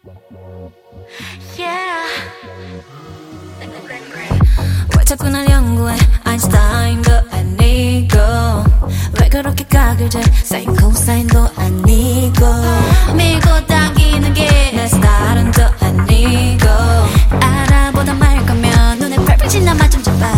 Yeah. 왜 자꾸 날 연구해 아인슈타인도 아니고 왜 그렇게 각을 재 사인 코사인도 아니고 밀고 당기는 게 내 스타일은 또 아니고 알아보다 말 거면 눈에 펄펄 나만 좀 잡아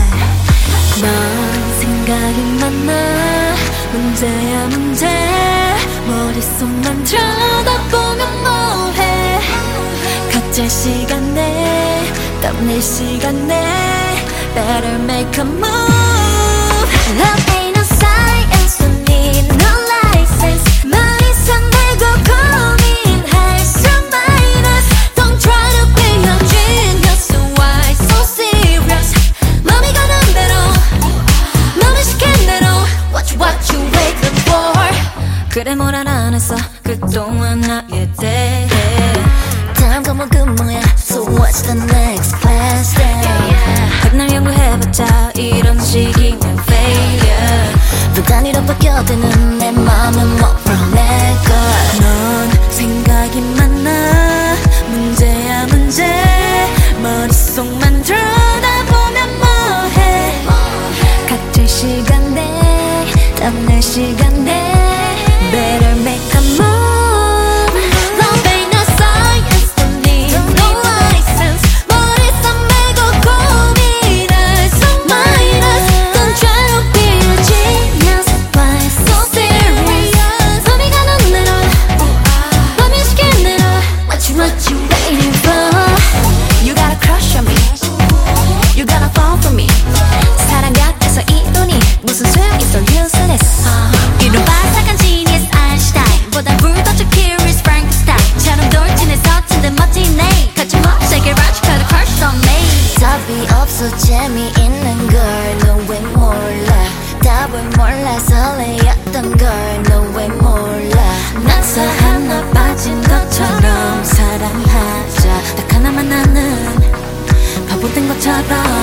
넌 생각이 많아 문제야 문제 머릿속만 쳐다보면 뭐해 각자 시간에 땀낼 시간에 Better make a move Love ain't no science Don't need no license 머리속 내고 고민할수 minus Don't try to be a genius Why so serious 맘이 가는 대로 맘이 시킨 대로 What you waiting for 그래 뭘 안 했어 그동안 나에 대해 다음 과목 그 뭐야 So what's the next class then 백날 연구해봤자 이런 식이면 failure 또 단위로 바뀌어드는 내 맘은 뭐 from 내걸 넌 생각이 많아 문제야 문제 머릿속만 들여다보면 뭐해 각질 시간에 땀날 시간에 Better make a move Love ain't no science Don't need no license 머릿속 메고 고민할 수 minus Don't try to be a genius Why so serious 맘이 가는 대로 맘이 시킨 대로 What you waiting for You got a crush on me You gotta fall for me 사랑 같아서 이 돈이 무슨 소용있어 useless 이런 바삭한 genius 아인슈타인 보다 불도저 curious Frankenstein처럼 돌진해 서툰데 멋지네 거침없이 로지컬 crush on me 답이 없어 재미있는 걸 너 왜 몰라 답을 몰라 설레였던 걸 너 왜 몰라 난서 하나 빠진 것처럼 사랑하자 딱 하나만 나는 바보 된 것처럼